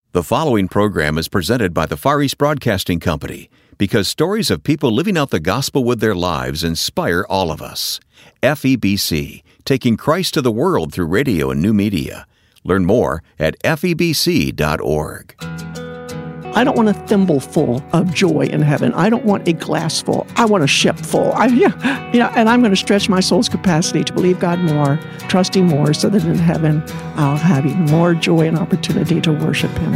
The following program is presented by the Far East Broadcasting Company because stories of people living out the gospel with their lives inspire all of us. FEBC, taking Christ to the world through radio and new media. Learn more at febc.org. I don't want a thimble full of joy in heaven. I don't want a glass full. I want a ship full. And I'm going to stretch my soul's capacity to believe God more, trust Him more, so that in heaven I'll have even more joy and opportunity to worship Him.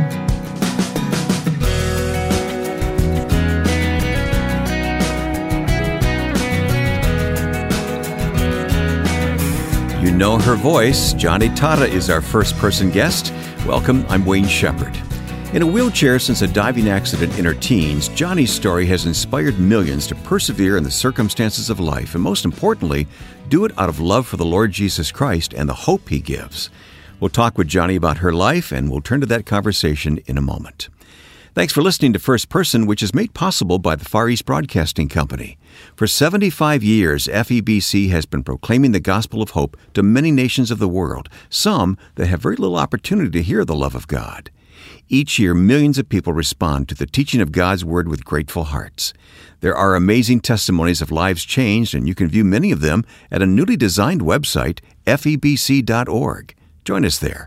You know her voice. Joni Tada is our first-person guest. Welcome, I'm Wayne Shepherd. In a wheelchair since a diving accident in her teens, Joni's story has inspired millions to persevere in the circumstances of life and, most importantly, do it out of love for the Lord Jesus Christ and the hope He gives. We'll talk with Joni about her life, and we'll turn to that conversation in a moment. Thanks for listening to First Person, which is made possible by the Far East Broadcasting Company. For 75 years, FEBC has been proclaiming the gospel of hope to many nations of the world, some that have very little opportunity to hear the love of God. Each year, millions of people respond to the teaching of God's Word with grateful hearts. There are amazing testimonies of lives changed, and you can view many of them at a newly designed website, febc.org. Join us there,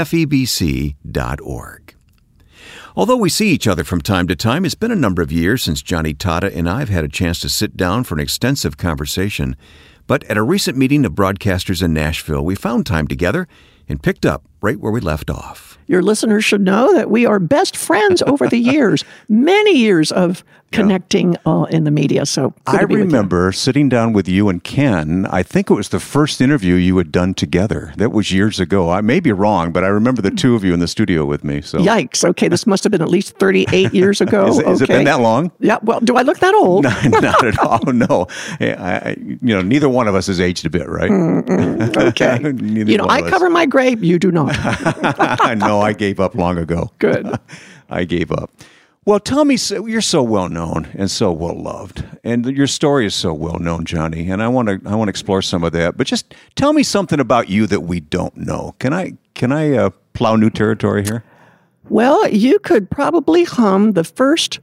febc.org. Although we see each other from time to time, it's been a number of years since Joni Tada and I have had a chance to sit down for an extensive conversation. But at a recent meeting of broadcasters in Nashville, we found time together and picked up right where we left off. Your listeners should know that we are best friends over the years, many years of connecting in the media. So I remember sitting down with you and Ken. I think it was the first interview you had done together. That was years ago. I may be wrong, but I remember the two of you in the studio with me. So yikes. Okay, this must have been at least 38 years ago. Has it been that long? Yeah. Well, do I look that old? No, not at all. No. Neither one of us has aged a bit, right? Okay. I cover my grave. You do not. No, I gave up long ago. Good. I gave up. Well, tell me, you're so well known and so well loved, and your story is so well known, Joni. And I want to explore some of that. But just tell me something about you that we don't know. Can I plow new territory here? Well, you could probably hum the first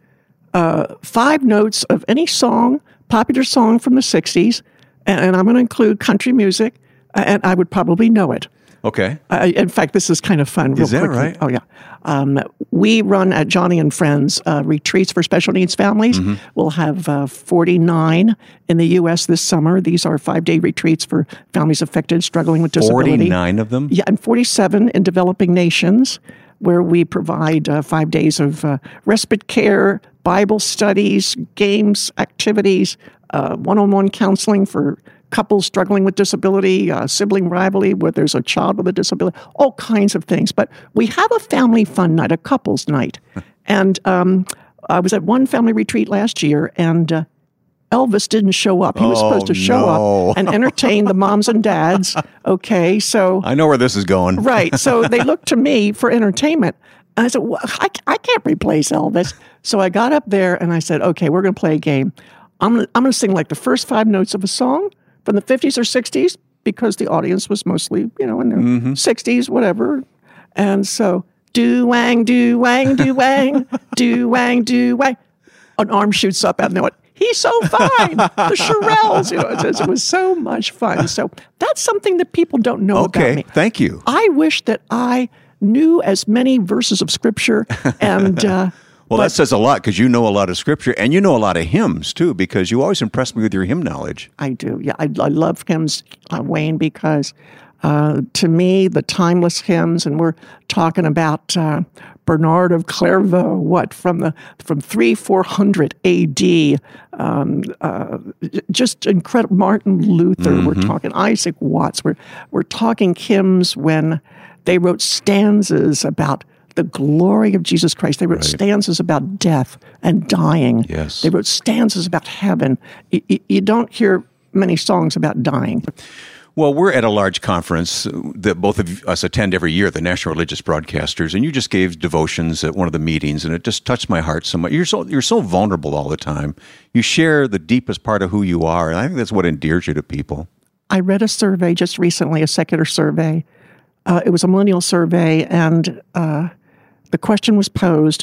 5 notes of any song, popular song from the '60s, and I'm going to include country music, and I would probably know it. Okay. In fact, this is kind of fun. Is that quickly. right? Oh, yeah. We run at Joni and Friends retreats for special needs families. Mm-hmm. We'll have 49 in the U.S. this summer. These are 5-day retreats for families affected, struggling with disability. 49 of them? Yeah, and 47 in developing nations, where we provide 5 days of respite care, Bible studies, games, activities, one-on-one counseling for couples struggling with disability, sibling rivalry where there's a child with a disability, all kinds of things. But we have a family fun night, a couples night. And I was at one family retreat last year, and Elvis didn't show up. He was supposed to show up and entertain the moms and dads. Okay, so... I know where this is going. Right. So they looked to me for entertainment. And I said, well, I can't replace Elvis. So I got up there and I said, okay, we're going to play a game. I'm going to sing like the first 5 notes of a song from the 50s or 60s, because the audience was mostly, in their 60s, whatever. And so, do-wang, do-wang, do-wang, do-wang, do-wang. An arm shoots up out, and they went, he's so fine. The Shirelles, it was so much fun. So that's something that people don't know about me. Okay, thank you. I wish that I knew as many verses of Scripture and... Well, that says a lot, because you know a lot of Scripture, and you know a lot of hymns, too, because you always impress me with your hymn knowledge. I do. Yeah, I love hymns, Wayne, because to me, the timeless hymns, and we're talking about Bernard of Clairvaux, from 300-400 A.D., just incredible. Martin Luther, We're talking Isaac Watts, we're talking hymns when they wrote stanzas about the glory of Jesus Christ. They wrote stanzas about death and dying. Yes. They wrote stanzas about heaven. You don't hear many songs about dying. Well, we're at a large conference that both of us attend every year, the National Religious Broadcasters, and you just gave devotions at one of the meetings, and it just touched my heart so much. You're so vulnerable all the time. You share the deepest part of who you are, and I think that's what endears you to people. I read a survey just recently, a secular survey. It was a millennial survey, and the question was posed,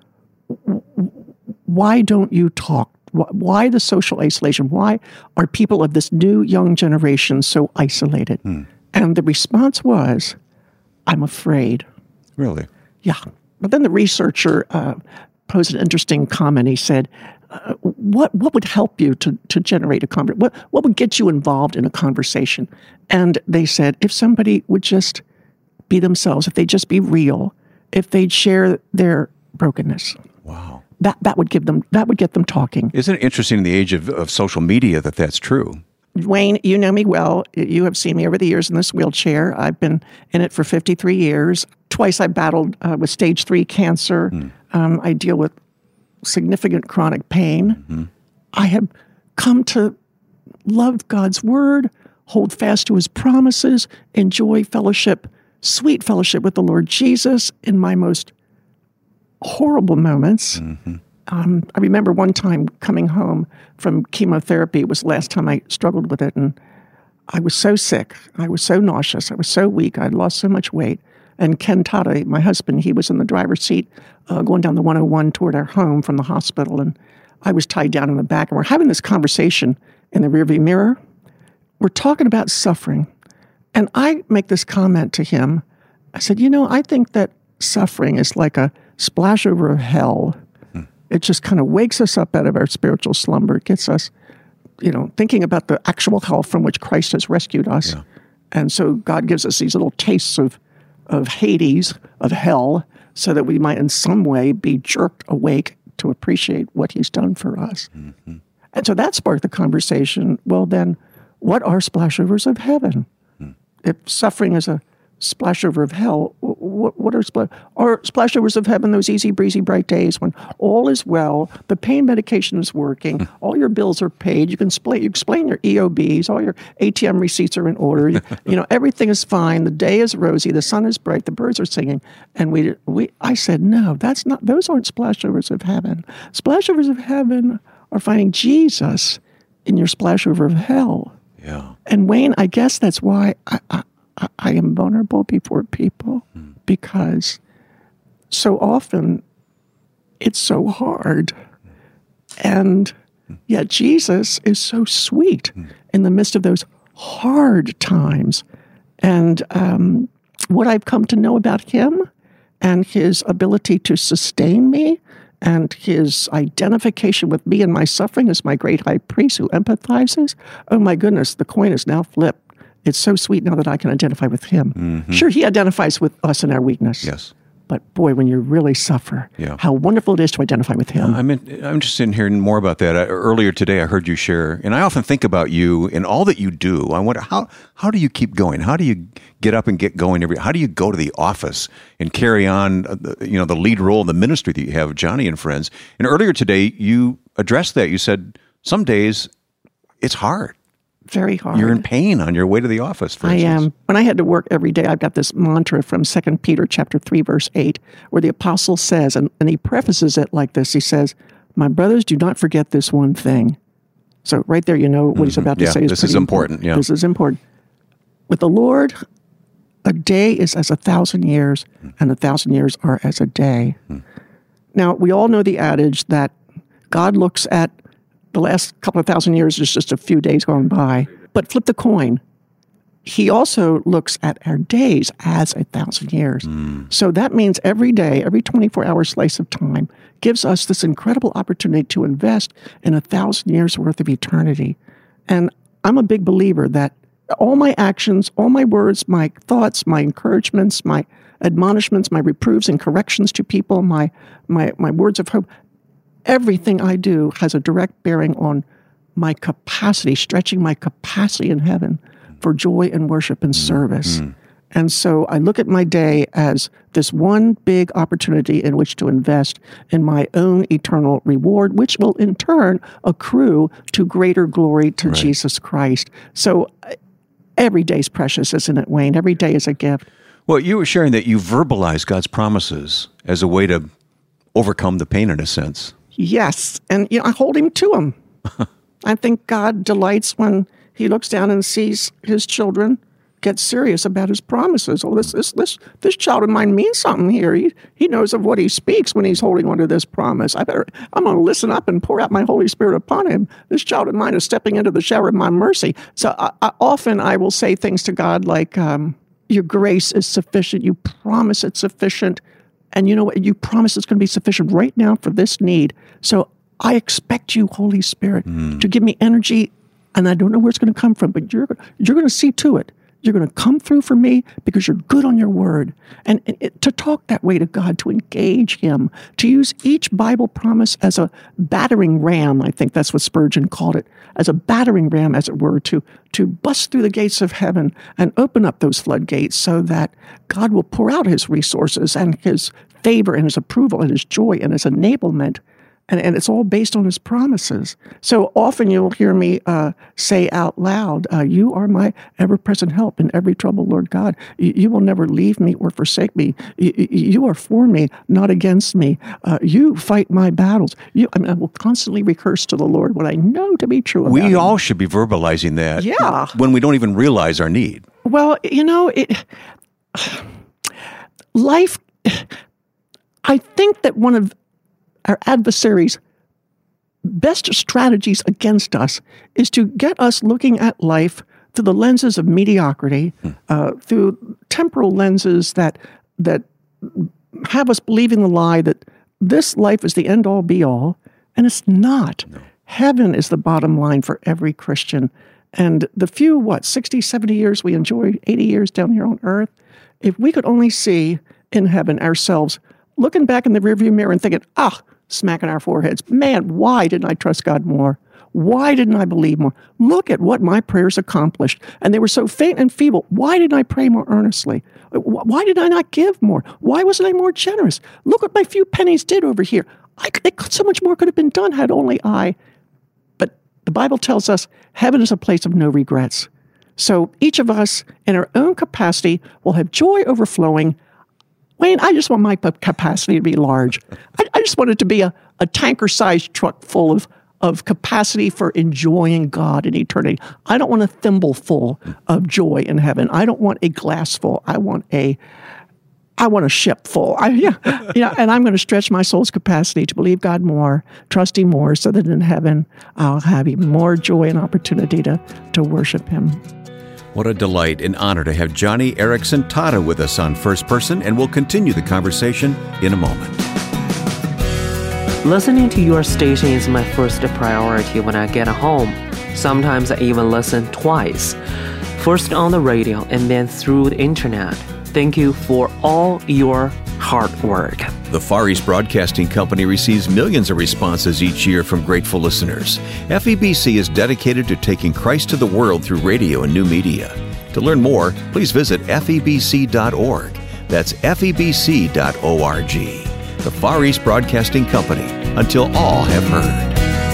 why don't you talk? Why the social isolation? Why are people of this new young generation so isolated? And the response was, I'm afraid. Really? Yeah. But then the researcher posed an interesting comment. He said, what would help you to generate a conversation? What would get you involved in a conversation? And they said, if somebody would just be themselves, if they'd just be real, if they'd share their brokenness. Wow. That would get them talking. Isn't it interesting in the age of social media that that's true? Wayne, you know me well. You have seen me over the years in this wheelchair. I've been in it for 53 years. Twice I battled with stage 3 cancer. I deal with significant chronic pain. I have come to love God's word, hold fast to his promises, enjoy fellowship, sweet fellowship with the Lord Jesus in my most horrible moments. I remember one time coming home from chemotherapy. It was the last time I struggled with it, and I was so sick. I was so nauseous. I was so weak. I'd lost so much weight. And Ken Tata, my husband, he was in the driver's seat going down the 101 toward our home from the hospital, and I was tied down in the back. And we're having this conversation in the rearview mirror. We're talking about suffering. And I make this comment to him. I said, I think that suffering is like a splash over of hell. It just kind of wakes us up out of our spiritual slumber. It gets us, thinking about the actual hell from which Christ has rescued us. Yeah. And so God gives us these little tastes of Hades, of hell, so that we might in some way be jerked awake to appreciate what he's done for us. And so that sparked the conversation. Well, then, what are splashovers of heaven? If suffering is a splashover of hell, what are splashovers of heaven? Those easy, breezy, bright days when all is well, the pain medication is working, all your bills are paid, you can explain your EOBs, all your ATM receipts are in order, everything is fine, the day is rosy, the sun is bright, the birds are singing, and I said, no, those aren't splashovers of heaven. Splashovers of heaven are finding Jesus in your splashover of hell. Yeah. And Wayne, I guess that's why I am vulnerable before people, because so often it's so hard. And yet Jesus is so sweet in the midst of those hard times. And what I've come to know about him and his ability to sustain me and his identification with me and my suffering as my great high priest who empathizes, oh my goodness, the coin is now flipped. It's so sweet now that I can identify with him. Sure, he identifies with us in our weakness. Yes. But boy, when you really suffer, how wonderful it is to identify with him. I'm interested in hearing more about that. Earlier today, I heard you share, and I often think about you and all that you do. I wonder, how do you keep going? How do you get up and get going? How do you go to the office and carry on the lead role in the ministry that you have, Joni and Friends? And earlier today, you addressed that. You said, some days it's hard. Very hard. You're in pain on your way to the office, for instance. I am. When I had to work every day, I've got this mantra from 2 Peter chapter 3, verse 8, where the apostle says, and he prefaces it like this, he says, my brothers, do not forget this one thing. So right there, what he's about to say is this is important. Yeah. This is important. With the Lord, a day is as 1,000 years, and 1,000 years are as a day. Now, we all know the adage that God looks at the last couple of 1,000 years is just a few days gone by. But flip the coin. He also looks at our days as 1,000 years. So that means every day, every 24-hour slice of time gives us this incredible opportunity to invest in 1,000 years worth of eternity. And I'm a big believer that all my actions, all my words, my thoughts, my encouragements, my admonishments, my reproofs and corrections to people, my words of hope, everything I do has a direct bearing on my capacity, stretching my capacity in heaven for joy and worship and service. And so I look at my day as this one big opportunity in which to invest in my own eternal reward, which will in turn accrue to greater glory to Jesus Christ. So every day is precious, isn't it, Wayne? Every day is a gift. Well, you were sharing that you verbalize God's promises as a way to overcome the pain in a sense. Yes, and I hold him to them. I think God delights when he looks down and sees his children get serious about his promises. Oh, this child of mine means something here. He knows of what he speaks when he's holding on to this promise. I'm going to listen up and pour out my Holy Spirit upon him. This child of mine is stepping into the shower of my mercy. So often I will say things to God like, your grace is sufficient. You promise it's sufficient. And you know what? You promise it's going to be sufficient right now for this need. So I expect you, Holy Spirit, to give me energy. And I don't know where it's going to come from, but you're going to see to it. You're going to come through for me because you're good on your word. And to talk that way to God, to engage him, to use each Bible promise as a battering ram, I think that's what Spurgeon called it, as a battering ram, as it were, to bust through the gates of heaven and open up those floodgates so that God will pour out his resources and his favor and his approval and his joy and his enablement. And it's all based on his promises. So often you'll hear me say out loud, you are my ever-present help in every trouble, Lord God. You will never leave me or forsake me. You are for me, not against me. You fight my battles. I will constantly rehearse to the Lord what I know to be true about We him. all should be verbalizing that Yeah. when we don't even realize our need. Well, life, I think that one of our adversaries' best strategies against us is to get us looking at life through the lenses of mediocrity, through temporal lenses that have us believing the lie that this life is the end-all, be-all, and it's not. No. Heaven is the bottom line for every Christian. And the few, 60, 70 years we enjoy, 80 years down here on earth, if we could only see in heaven ourselves looking back in the rearview mirror and thinking, smacking our foreheads, man, why didn't I trust God more? Why didn't I believe more? Look at what my prayers accomplished. And they were so faint and feeble. Why didn't I pray more earnestly? Why did I not give more? Why wasn't I more generous? Look what my few pennies did over here. So much more could have been done had only I. But the Bible tells us heaven is a place of no regrets. So each of us, in our own capacity, will have joy overflowing. Wayne, I just want my capacity to be large. I just want it to be a tanker-sized truck full of capacity for enjoying God in eternity. I don't want a thimble full of joy in heaven. I don't want a glass full. I want a ship full. And I'm going to stretch my soul's capacity to believe God more, trust him more, so that in heaven I'll have even more joy and opportunity to worship him. What a delight and honor to have Joni Eareckson Tada with us on First Person, and we'll continue the conversation in a moment. Listening to your station is my first priority when I get home. Sometimes I even listen twice. First on the radio and then through the internet. Thank you for all your hard work. The Far East Broadcasting Company receives millions of responses each year from grateful listeners. FEBC is dedicated to taking Christ to the world through radio and new media. To learn more, please visit febc.org. That's febc.org. The Far East Broadcasting Company, until all have heard.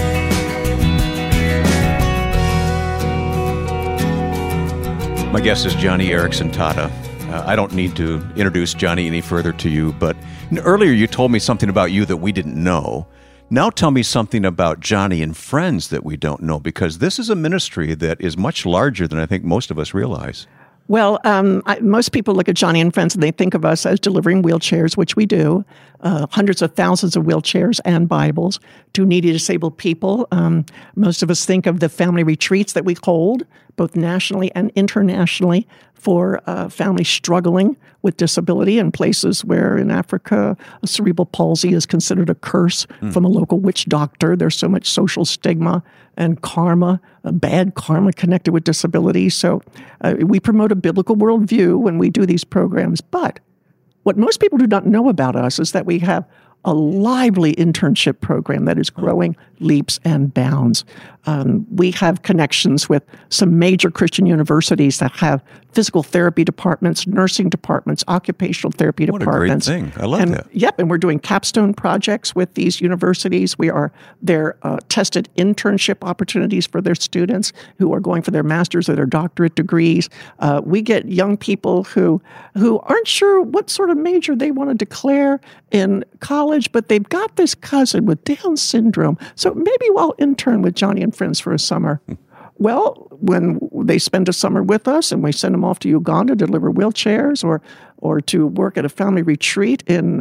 My guest is Joni Eareckson Tada. I don't need to introduce Joni any further to you, but earlier you told me something about you that we didn't know. Now tell me something about Joni and Friends that we don't know, because this is a ministry that is much larger than I think most of us realize. Well, most people look at Joni and Friends and they think of us as delivering wheelchairs, which we do, hundreds of thousands of wheelchairs and Bibles to needy disabled people. Most of us think of the family retreats that we hold, both nationally and internationally, for families struggling with disability in places where in Africa, cerebral palsy is considered a curse from a local witch doctor. There's so much social stigma and karma, bad karma connected with disability. So we promote a biblical worldview when we do these programs. But what most people do not know about us is that we have a lively internship program that is growing leaps and bounds. We have connections with some major Christian universities that have physical therapy departments, nursing departments, occupational therapy departments. What a great thing. I love that. Yep, and we're doing capstone projects with these universities. We are their tested internship opportunities for their students who are going for their master's or their doctorate degrees. We get young people who aren't sure what sort of major they want to declare in college, but they've got this cousin with Down syndrome. So maybe I'll intern with Joni and Friends for a summer. Well, when they spend a summer with us and we send them off to Uganda to deliver wheelchairs or to work at a family retreat in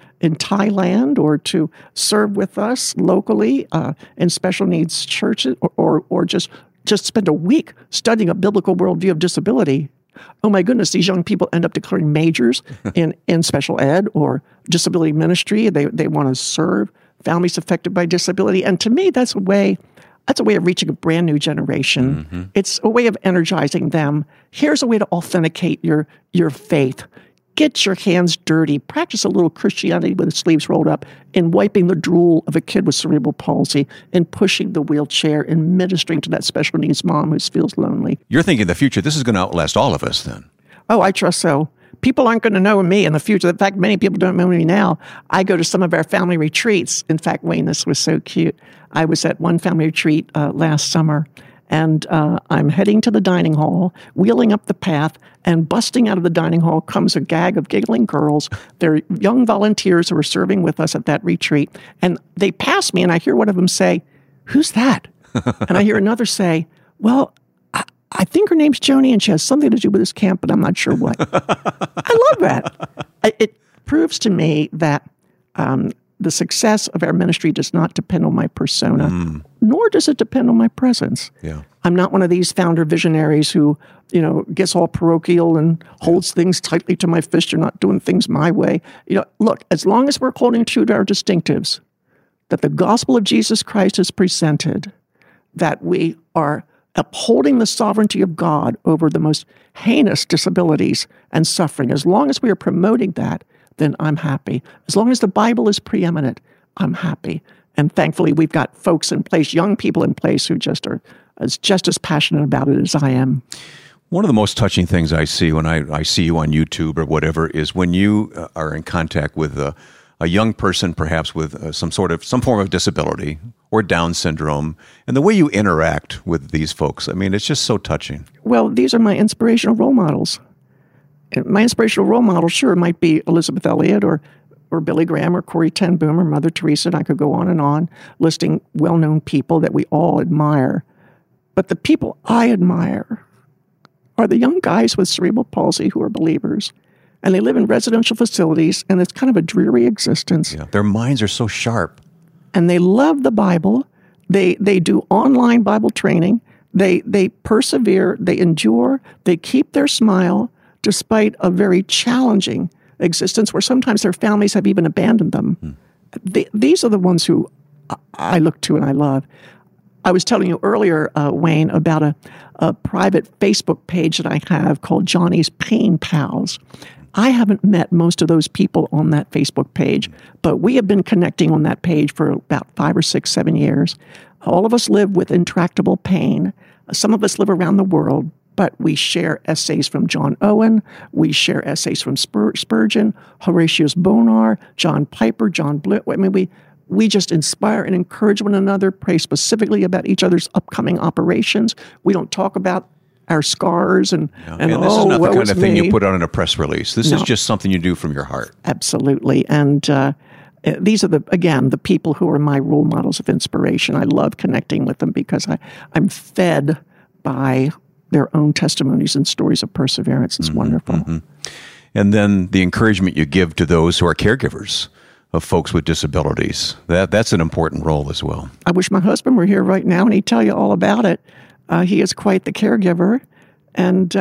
Thailand or to serve with us locally in special needs churches or just spend a week studying a biblical worldview of disability. Oh my goodness, these young people end up declaring majors in special ed or disability ministry. They want to serve families affected by disability. And to me, that's a way of reaching a brand new generation. Mm-hmm. It's a way of energizing them. Here's a way to authenticate your faith. Get your hands dirty. Practice a little Christianity with the sleeves rolled up in wiping the drool of a kid with cerebral palsy and pushing the wheelchair and ministering to that special needs mom who feels lonely. You're thinking the future, this is going to outlast all of us then. Oh, I trust so. People aren't going to know me in the future. In fact, many people don't know me now. I go to some of our family retreats. In fact, Wayne, this was so cute. I was at one family retreat last summer, and I'm heading to the dining hall, wheeling up the path, and busting out of the dining hall comes a gag of giggling girls. They're young volunteers who are serving with us at that retreat. And they pass me, and I hear one of them say, "Who's that?" And I hear another say, "Well, I think her name's Joni, and she has something to do with this camp, but I'm not sure what." I love that. It proves to me that the success of our ministry does not depend on my persona, nor does it depend on my presence. Yeah. I'm not one of these founder visionaries who, gets all parochial and holds things tightly to my fist. You're not doing things my way. Look, as long as we're holding true to our distinctives, that the gospel of Jesus Christ is presented, that we are upholding the sovereignty of God over the most heinous disabilities and suffering. As long as we are promoting that, then I'm happy. As long as the Bible is preeminent, I'm happy. And thankfully, we've got folks in place, young people in place who just are just as passionate about it as I am. One of the most touching things I see when I see you on YouTube or whatever is when you are in contact with a young person, perhaps with some form of disability or Down syndrome, and the way you interact with these folks. I mean, it's just so touching. Well, these are my inspirational role models. My inspirational role model, sure, might be Elizabeth Elliot or Billy Graham or Corrie ten Boom or Mother Teresa, and I could go on, listing well-known people that we all admire. But the people I admire are the young guys with cerebral palsy who are believers. And they live in residential facilities, and it's kind of a dreary existence. Yeah, their minds are so sharp. And they love the Bible. They do online Bible training. They persevere. They endure. They keep their smile despite a very challenging existence where sometimes their families have even abandoned them. These are the ones who I look to and I love. I was telling you earlier, Wayne, about a private Facebook page that I have called Johnny's Pain Pals. I haven't met most of those people on that Facebook page, but we have been connecting on that page for about 5 or 6, 7 years. All of us live with intractable pain. Some of us live around the world, but we share essays from John Owen. We share essays from Spurgeon, Horatius Bonar, John Piper, John Blewett. I mean, we just inspire and encourage one another, pray specifically about each other's upcoming operations. We don't talk about our scars and this is not the kind of thing you put out in a press release. This is just something you do from your heart. Absolutely. And these are the people who are my role models of inspiration. I love connecting with them because I'm fed by their own testimonies and stories of perseverance. It's wonderful. Mm-hmm. And then the encouragement you give to those who are caregivers of folks with disabilities. That's an important role as well. I wish my husband were here right now and he'd tell you all about it. He is quite the caregiver. And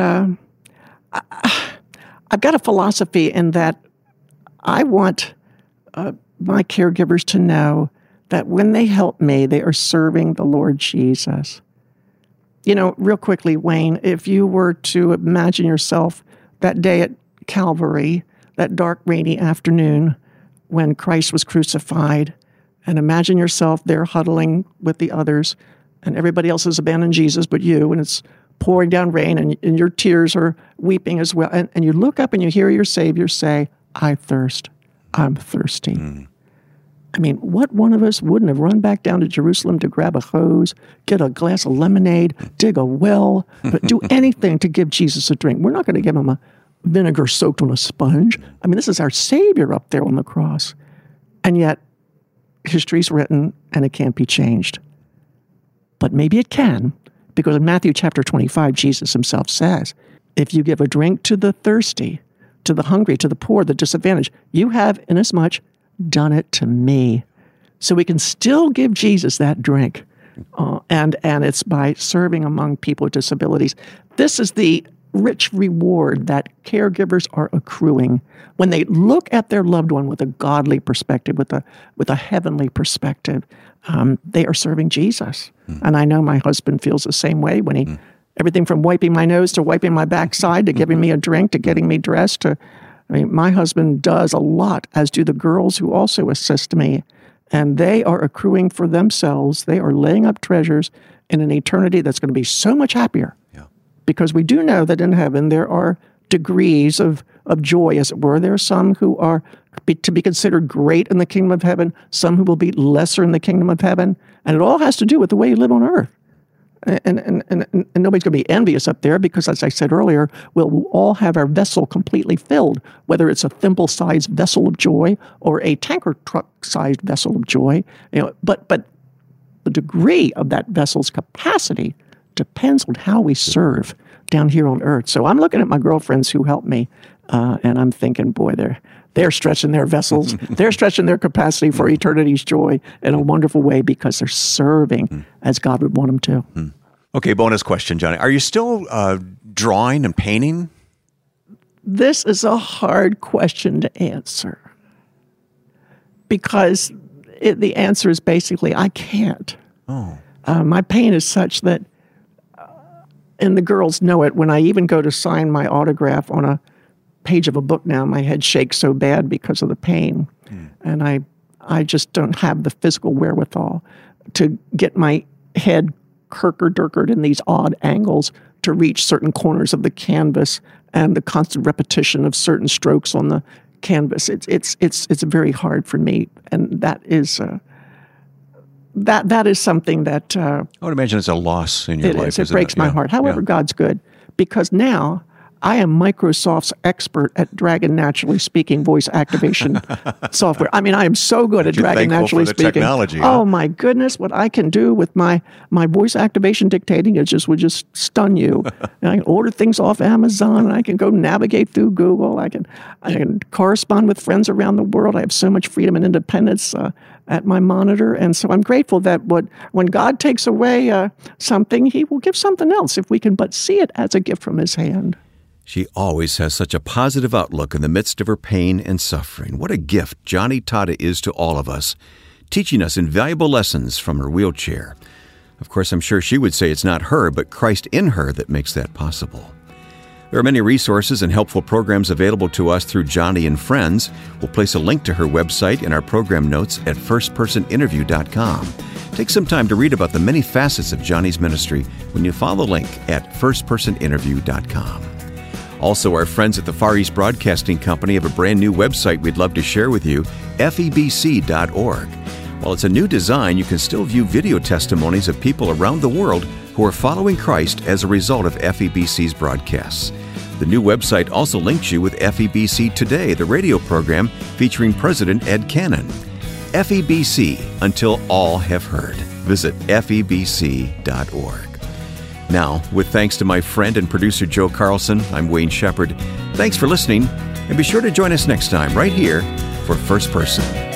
I've got a philosophy in that I want my caregivers to know that when they help me, they are serving the Lord Jesus. Real quickly, Wayne, if you were to imagine yourself that day at Calvary, that dark, rainy afternoon when Christ was crucified, and imagine yourself there huddling with the others, and everybody else has abandoned Jesus but you, and it's pouring down rain, and your tears are weeping as well. And you look up and you hear your Savior say, "I thirst. I'm thirsty." I mean, what one of us wouldn't have run back down to Jerusalem to grab a hose, get a glass of lemonade, dig a well, but do anything to give Jesus a drink? We're not going to give him a vinegar soaked on a sponge. I mean, this is our Savior up there on the cross. And yet, history's written and it can't be changed. But maybe it can, Because in Matthew chapter 25, Jesus himself says, if you give a drink to the thirsty, to the hungry, to the poor, the disadvantaged, you have inasmuch done it to me. So we can still give Jesus that drink. And it's by serving among people with disabilities. This is the rich reward that caregivers are accruing when they look at their loved one with a godly perspective, with a heavenly perspective. They are serving Jesus. And I know my husband feels the same way when he, everything from wiping my nose to wiping my backside to giving me a drink to getting me dressed. My husband does a lot, as do the girls who also assist me. And they are accruing for themselves. They are laying up treasures in an eternity that's going to be so much happier. Yeah. Because we do know that in heaven there are degrees of joy, as it were. There are some who are to be considered great in the kingdom of heaven, some who will be lesser in the kingdom of heaven. And it all has to do with the way you live on earth. And nobody's going to be envious up there because, as I said earlier, we'll all have our vessel completely filled, whether it's a thimble-sized vessel of joy or a tanker truck-sized vessel of joy. But the degree of that vessel's capacity depends on how we serve down here on earth. So I'm looking at my girlfriends who help me, and I'm thinking, boy, they're stretching their vessels. They're stretching their capacity for eternity's joy in a wonderful way because they're serving as God would want them to. Okay, bonus question, Johnny. Are you still drawing and painting? This is a hard question to answer because the answer is basically I can't. Oh. My pain is such that, and the girls know it, when I even go to sign my autograph on a page of a book now, my head shakes so bad because of the pain. And I just don't have the physical wherewithal to get my head kirker-durkered in these odd angles to reach certain corners of the canvas and the constant repetition of certain strokes on the canvas. It's very hard for me, and that is that is something that I would imagine it's a loss in your life. It breaks my heart. However, God's good, because now I am Microsoft's expert at Dragon Naturally Speaking voice activation software. I mean, I am so good at Dragon Naturally Speaking. Technology, oh my goodness, what I can do with my voice activation dictating would just stun you. And I can order things off Amazon, and I can go navigate through Google. I can correspond with friends around the world. I have so much freedom and independence at my monitor, and so I'm grateful that when God takes away something, He will give something else if we can but see it as a gift from His hand. She always has such a positive outlook in the midst of her pain and suffering. What a gift Johnny Tata is to all of us, teaching us invaluable lessons from her wheelchair. Of course, I'm sure she would say it's not her, but Christ in her that makes that possible. There are many resources and helpful programs available to us through Johnny and Friends. We'll place a link to her website in our program notes at firstpersoninterview.com. Take some time to read about the many facets of Johnny's ministry when you follow the link at firstpersoninterview.com. Also, our friends at the Far East Broadcasting Company have a brand new website we'd love to share with you, febc.org. While it's a new design, you can still view video testimonies of people around the world who are following Christ as a result of FEBC's broadcasts. The new website also links you with FEBC Today, the radio program featuring President Ed Cannon. FEBC, until all have heard. Visit febc.org. Now, with thanks to my friend and producer Joe Carlson, I'm Wayne Shepherd. Thanks for listening, and be sure to join us next time right here for First Person.